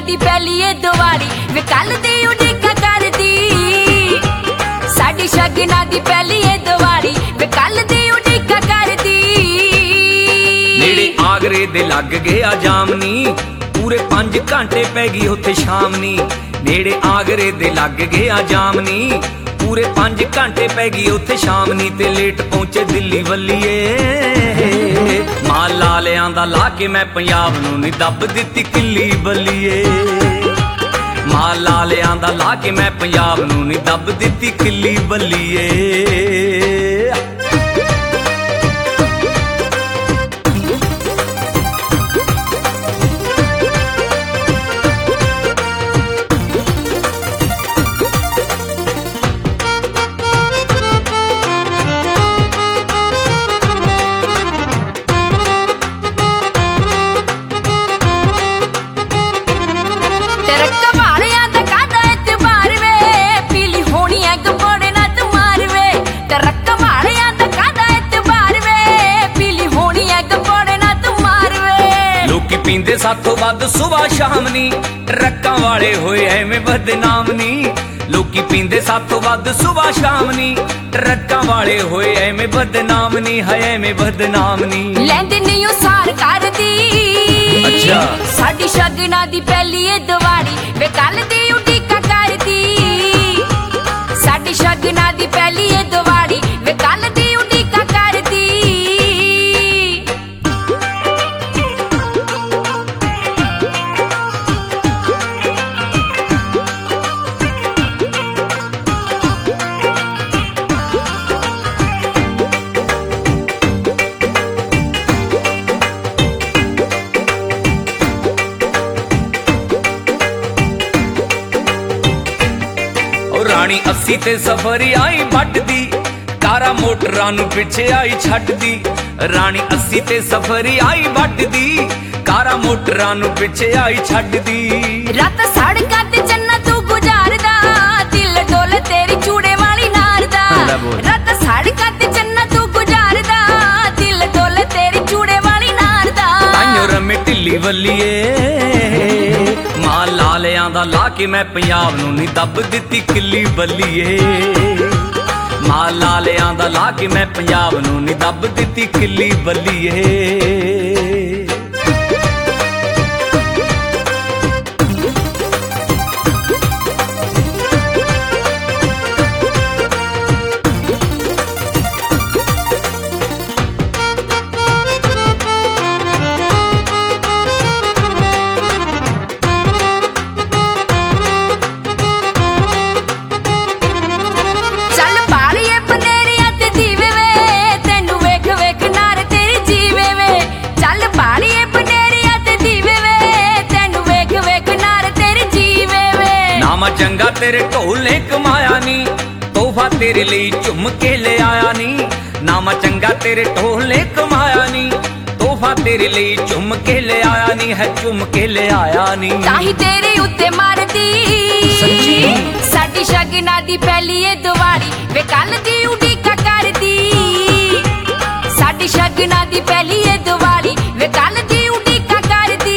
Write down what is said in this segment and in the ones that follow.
दी पहली ए दिवाली वे कल दी उड़ीका करदी साडी शगना दी पहली ए दिवाली वे कल दी उड़ीका करदी नेड़े आगरे दे लग गया जामनी पूरे 5 घंटे पै गई उत्थे शामनी नेड़े आगरे दे लग गया जामनी पूरे 5 घंटे पै गई उत्थे शामनी ते लेट पहुंचे दिल्ली वल्लीए मां लालियां दा ला के मैं पंजाब नूं नी दब दित्ती किल्ली बल्लीए मां लालियां दा ला के मैं पंजाब नूं नी दब दित्ती किल्ली बल्लीए पींदे साथों वध सुबह शाम नी ट्रक्कां वाले होए एवें बदनाम नी लोकी पींदे साथों वध सुबह शाम नी ट्रक्कां वाले होए एवें बदनाम नी है एवें बदनाम नी लैंदे नहीं सार करदी अच्छा साडी शगना दी पहली ए दिवाली वे कल दी उड़ीका करदी साडी शगना दी पहली ए दिवाली वे कल दी उड़ीका करदी रानी 80 ते सफरी आई बटदी कारा मोटरां नूं पिछे आई छड्डदी रानी 80 ते सफरी आई बटदी कारा मोटरां नूं पिछे आई छड्डदी रात सड़कां ते चन्ना तू गुजारदा दिल डोले तेरी चूड़े वाली नार दा रात सड़कां ते चन्ना तू गुजारदा दिल डोले तेरी चूड़े वाली नार दा ताइयों रमे ढिल्ली वल्लीए मां लालियां दा ला के मैं पंजाब नूं नी दब दित्ती किल्ली बल्लीए मां लालियां दा ला के मैं पंजाब नूं नी दब दित्ती किल्ली बल्लीए चंगा तेरे ढोल ने कमाया नी तोहफा तेरे लिए झुम के ले आया नी नामा चंगा तेरे ढोल ने कमाया नी तोहफा तेरे लिए झुम के ले आया नी है झुम के ले आया नी ताही तेरे उत्ते मारदी साडी शगना दी पहली ए दिवाली वे कल दी उड़ीका करदी साडी शगना दी पहली ए दिवाली वे कल दी उड़ीका करदी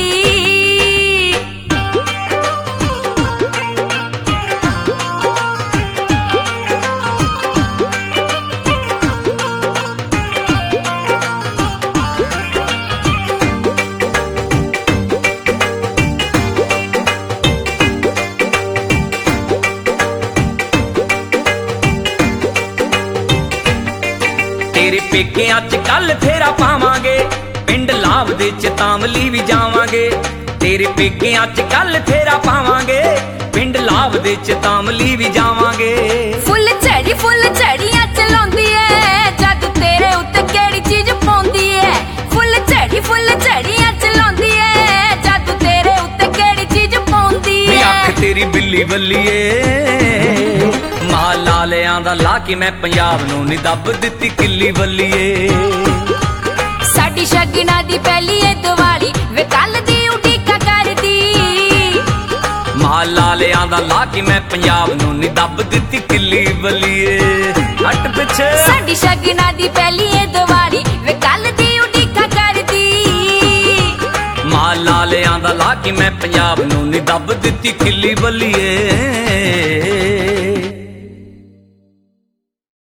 तेरे पेकियां च कल फेरा पावांगे पिंड लाभ दे च तामली भी जावांगे तेरे पेकियां च कल फेरा पावांगे पिंड लाभ दे च तामली भी जावांगे फुल झड़ियां चलाउंदी ऐ जद तेरे उत्ते केड़ी चीज पौंदी ऐ फुल झड़ियां चलाउंदी ऐ जद तेरे उत्ते केड़ी चीज पौंदी ऐ अख तेरी बिल्ली बल्लीए मां लालियां दा ला के मैं पंजाब नूं नी दब दित्ती किल्ली बल्लीए साडी शगना दी पहली ए दिवाली वे कल दी उड़ीका करदी मां लालियां दा ला के मैं पंजाब नूं नी दब दित्ती किल्ली बल्लीए हट पिछे साडी शगना दी पहली ए दिवाली वे कल दी उड़ीका करदी मां लालियां दा ला के मैं पंजाब नूं ਨੀ ਦੱਬ ਦਿੱਤੀ ਖਿੱਲੀ ਬੱਲੀਏ